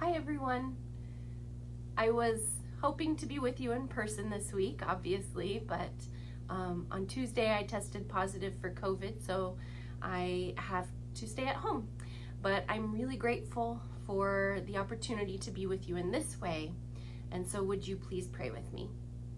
Hi everyone. I was hoping to be with you in person this week, obviously, but on Tuesday I tested positive for COVID, so I have to stay at home. But I'm really grateful for the opportunity to be with you in this way, and so would you please pray with me?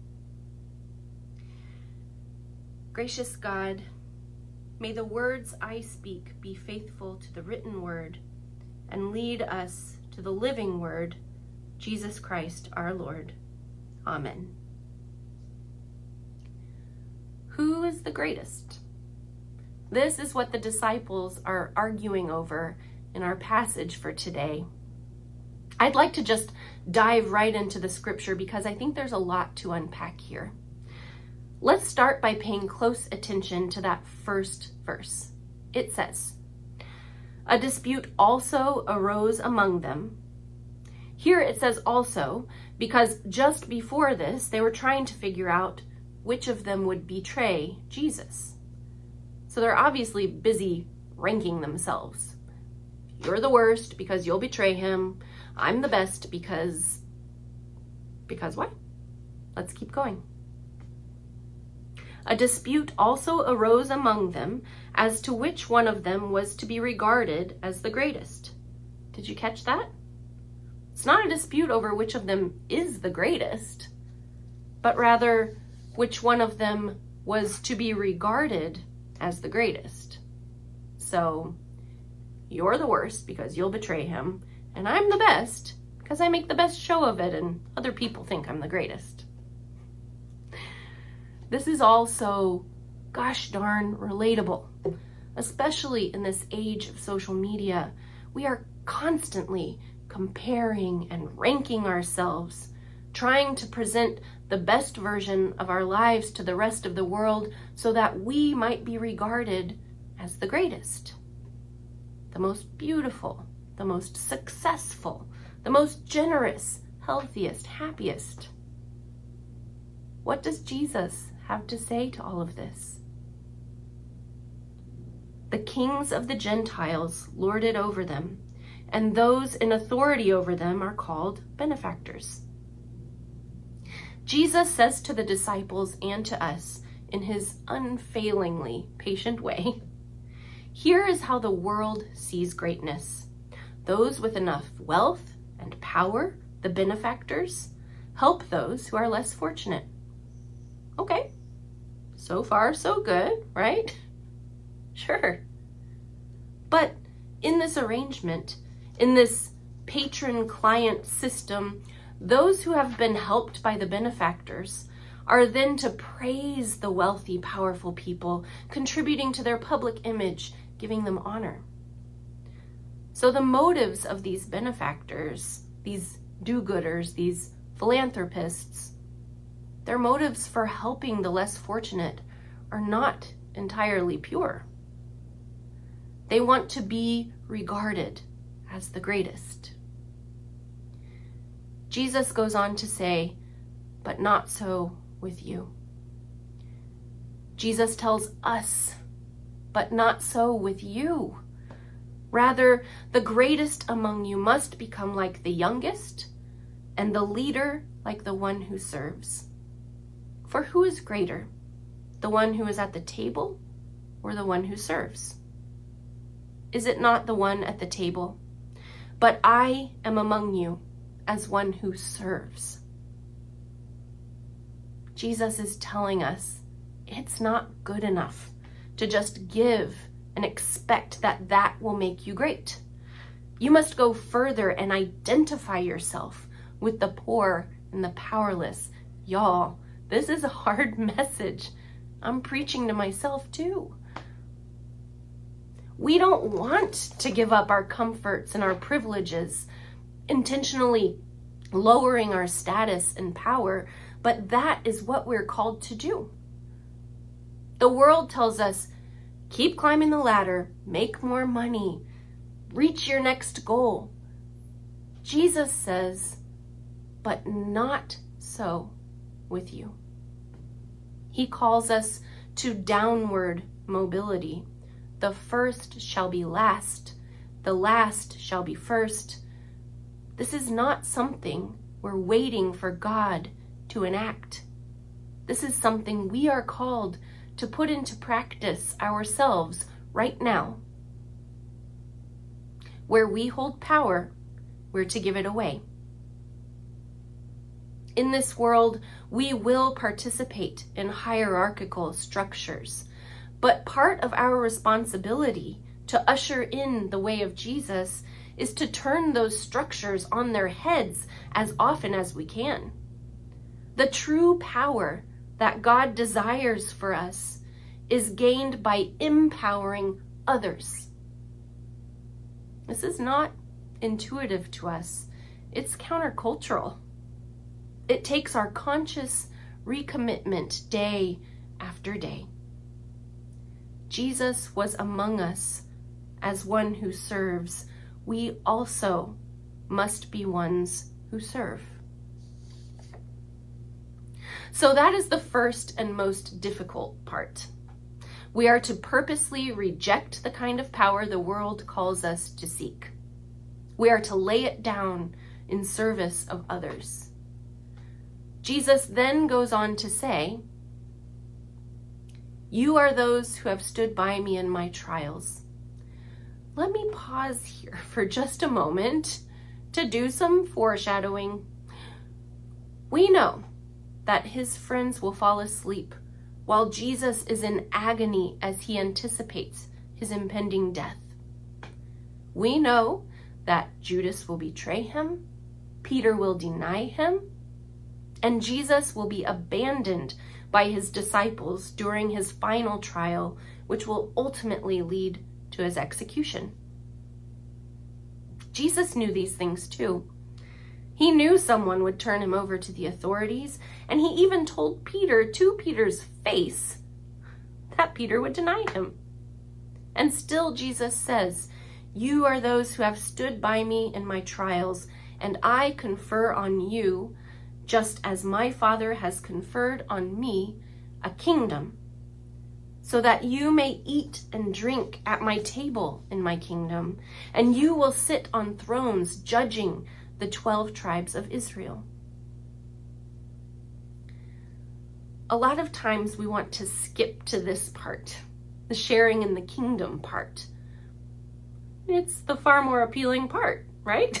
Gracious God, may the words I speak be faithful to the written word and lead us to the living word, Jesus Christ our Lord. Amen. Who is the greatest? This is what the disciples are arguing over in our passage for today. I'd like to just dive right into the scripture because I think there's a lot to unpack here. Let's start by paying close attention to that first verse. It says, "A dispute also arose among them." Here it says also because just before this, they were trying to figure out which of them would betray Jesus. So they're obviously busy ranking themselves. You're the worst because you'll betray him. I'm the best because what? Let's keep going. A dispute also arose among them as to which one of them was to be regarded as the greatest. Did you catch that? It's not a dispute over which of them is the greatest, but rather which one of them was to be regarded as the greatest. So, you're the worst because you'll betray him, and I'm the best because I make the best show of it and other people think I'm the greatest. This is also, gosh darn, relatable, especially in this age of social media. We are constantly comparing and ranking ourselves, trying to present the best version of our lives to the rest of the world so that we might be regarded as the greatest, the most beautiful, the most successful, the most generous, healthiest, happiest. What does Jesus have to say to all of this? The kings of the Gentiles lord it over them, and those in authority over them are called benefactors. Jesus says to the disciples and to us in his unfailingly patient way, here is how the world sees greatness. Those with enough wealth and power, the benefactors, help those who are less fortunate. Okay, so far so good, right? Sure. But in this arrangement, in this patron-client system, those who have been helped by the benefactors are then to praise the wealthy, powerful people, contributing to their public image, giving them honor. So the motives of these benefactors, these do-gooders, these philanthropists, their motives for helping the less fortunate are not entirely pure. They want to be regarded as the greatest. Jesus goes on to say, but not so with you. Jesus tells us, but not so with you. Rather, the greatest among you must become like the youngest, and the leader like the one who serves. For who is greater, the one who is at the table or the one who serves? Is it not the one at the table? But I am among you as one who serves. Jesus is telling us it's not good enough to just give and expect that that will make you great. You must go further and identify yourself with the poor and the powerless. Y'all, this is a hard message. I'm preaching to myself too. We don't want to give up our comforts and our privileges, intentionally lowering our status and power, but that is what we're called to do. The world tells us, keep climbing the ladder, make more money, reach your next goal. Jesus says, but not so with you. He calls us to downward mobility. The first shall be last, the last shall be first. This is not something we're waiting for God to enact. This is something we are called to put into practice ourselves right now. Where we hold power, we're to give it away. In this world, we will participate in hierarchical structures, but part of our responsibility to usher in the way of Jesus is to turn those structures on their heads as often as we can. The true power that God desires for us is gained by empowering others. This is not intuitive to us. It's countercultural. It takes our conscious recommitment day after day. Jesus was among us as one who serves. We also must be ones who serve. So that is the first and most difficult part. We are to purposely reject the kind of power the world calls us to seek. We are to lay it down in service of others. Jesus then goes on to say, "You are those who have stood by me in my trials." Let me pause here for just a moment to do some foreshadowing. We know that his friends will fall asleep while Jesus is in agony as he anticipates his impending death. We know that Judas will betray him, Peter will deny him, and Jesus will be abandoned by his disciples during his final trial, which will ultimately lead to his execution. Jesus knew these things too. He knew someone would turn him over to the authorities, and he even told Peter to Peter's face that Peter would deny him. And still Jesus says, "You are those who have stood by me in my trials, and I confer on you, just as my Father has conferred on me, a kingdom, so that you may eat and drink at my table in my kingdom, and you will sit on thrones judging the 12 tribes of Israel." A lot of times we want to skip to this part, the sharing in the kingdom part. It's the far more appealing part, right?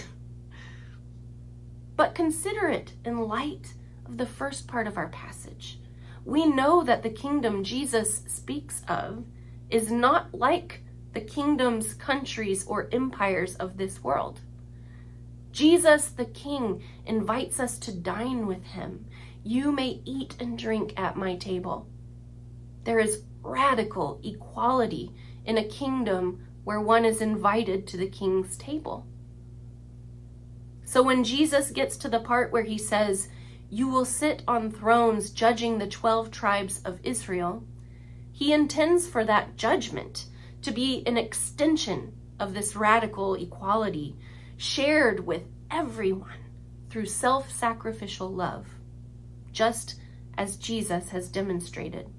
But consider it in light of the first part of our passage. We know that the kingdom Jesus speaks of is not like the kingdoms, countries, or empires of this world. Jesus, the King, invites us to dine with him. "You may eat and drink at my table." There is radical equality in a kingdom where one is invited to the king's table. So when Jesus gets to the part where he says, "You will sit on thrones judging the 12 tribes of Israel," he intends for that judgment to be an extension of this radical equality shared with everyone through self-sacrificial love, just as Jesus has demonstrated.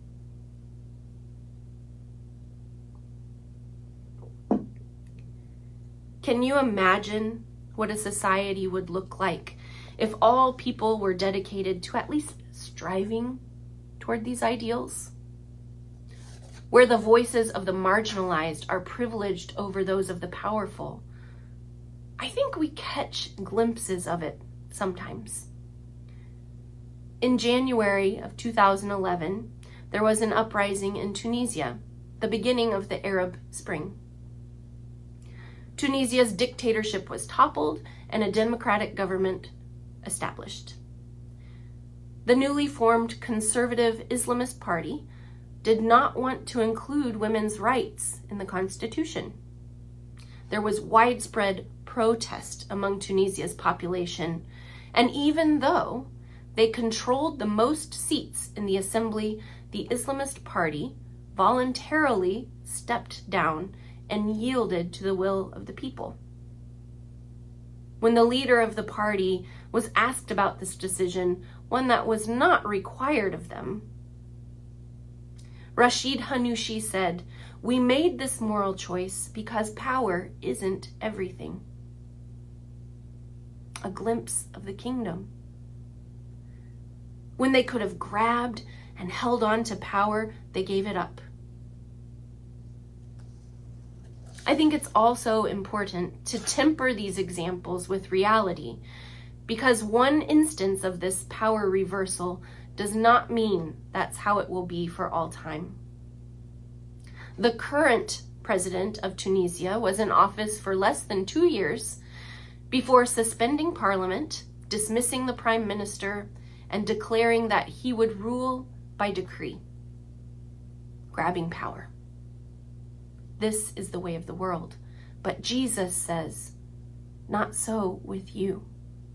Can you imagine what a society would look like if all people were dedicated to at least striving toward these ideals? Where the voices of the marginalized are privileged over those of the powerful. I think we catch glimpses of it sometimes. In January of 2011, there was an uprising in Tunisia, the beginning of the Arab Spring. Tunisia's dictatorship was toppled and a democratic government established. The newly formed conservative Islamist party did not want to include women's rights in the constitution. There was widespread protest among Tunisia's population, and even though they controlled the most seats in the assembly, the Islamist party voluntarily stepped down and yielded to the will of the people. When the leader of the party was asked about this decision, one that was not required of them, Rashid Ghannouchi said, "We made this moral choice because power isn't everything." a glimpse of the kingdom. When they could have grabbed and held on to power, they gave it up. I think it's also important to temper these examples with reality, because one instance of this power reversal does not mean that's how it will be for all time. The current president of Tunisia was in office for less than 2 years before suspending parliament, dismissing the prime minister, and declaring that he would rule by decree, grabbing power. This is the way of the world. But Jesus says, not so with you.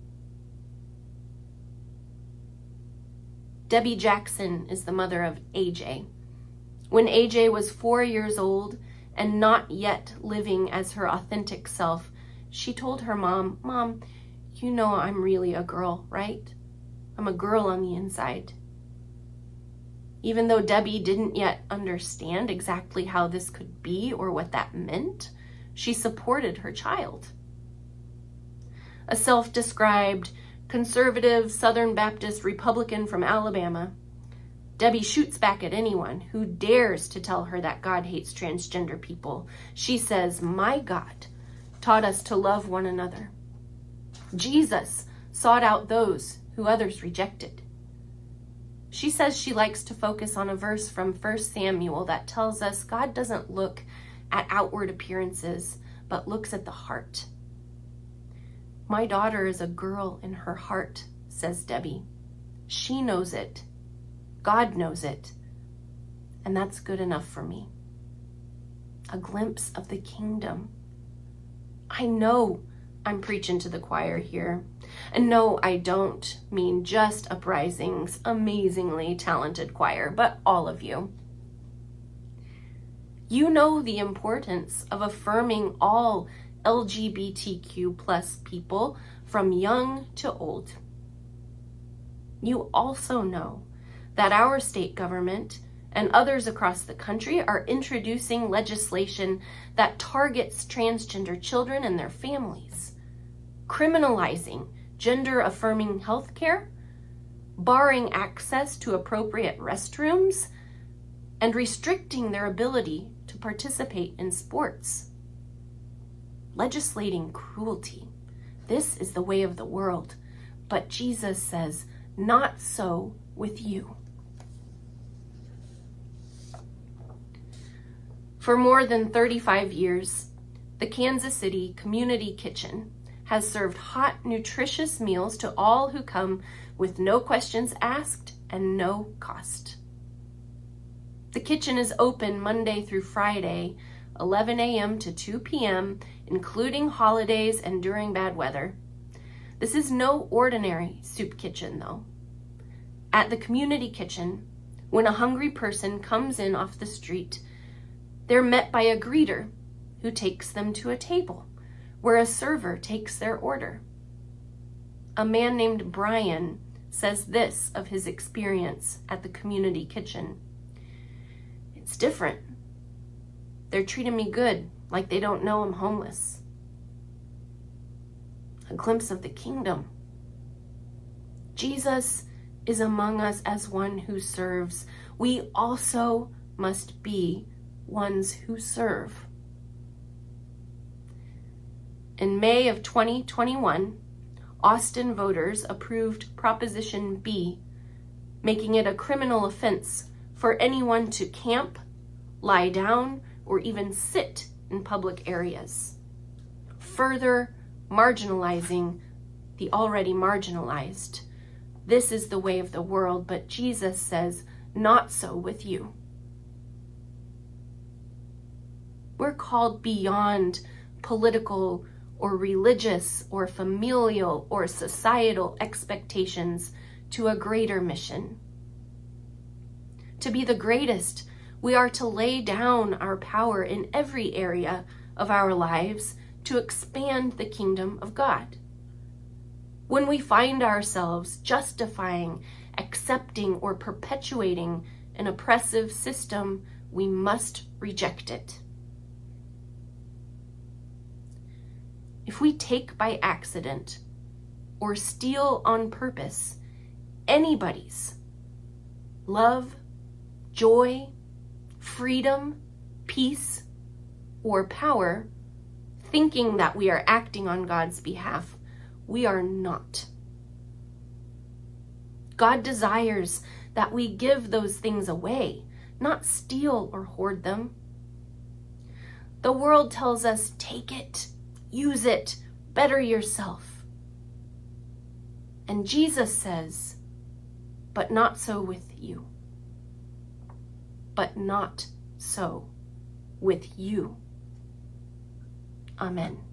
Debbie Jackson is the mother of AJ. When AJ was 4 years old and not yet living as her authentic self, she told her mom, "Mom, you know I'm really a girl, right? I'm a girl on the inside." Even though Debbie didn't yet understand exactly how this could be or what that meant, she supported her child. A self-described conservative Southern Baptist Republican from Alabama, Debbie shoots back at anyone who dares to tell her that God hates transgender people. She says, "My God taught us to love one another. Jesus sought out those who others rejected." She says she likes to focus on a verse from 1 Samuel that tells us God doesn't look at outward appearances, but looks at the heart. "My daughter is a girl in her heart," says Debbie. "She knows it. God knows it. And that's good enough for me." A glimpse of the kingdom. I know I'm preaching to the choir here. And no, I don't mean just Uprising's amazingly talented choir, but all of you. You know the importance of affirming all LGBTQ plus people from young to old. You also know that our state government and others across the country are introducing legislation that targets transgender children and their families, criminalizing gender-affirming healthcare, barring access to appropriate restrooms, and restricting their ability to participate in sports. Legislating cruelty. This is the way of the world, but Jesus says, not so with you. For more than 35 years, the Kansas City Community Kitchen has served hot, nutritious meals to all who come with no questions asked and no cost. The kitchen is open Monday through Friday, 11 a.m. to 2 p.m., including holidays and during bad weather. This is no ordinary soup kitchen, though. At the community kitchen, when a hungry person comes in off the street, they're met by a greeter who takes them to a table where a server takes their order. A man named Brian says this of his experience at the community kitchen. "It's different. They're treating me good, like they don't know I'm homeless." A glimpse of the kingdom. Jesus is among us as one who serves. We also must be ones who serve. In May of 2021, Austin voters approved Proposition B, making it a criminal offense for anyone to camp, lie down, or even sit in public areas, further marginalizing the already marginalized. This is the way of the world, but Jesus says, not so with you. We're called beyond political or religious or familial or societal expectations to a greater mission. To be the greatest, we are to lay down our power in every area of our lives to expand the kingdom of God. When we find ourselves justifying, accepting, or perpetuating an oppressive system, we must reject it. If we take by accident or steal on purpose anybody's love, joy, freedom, peace, or power, thinking that we are acting on God's behalf, we are not. God desires that we give those things away, not steal or hoard them. The world tells us, take it, use it, better yourself. And Jesus says, but not so with you. But not so with you. Amen.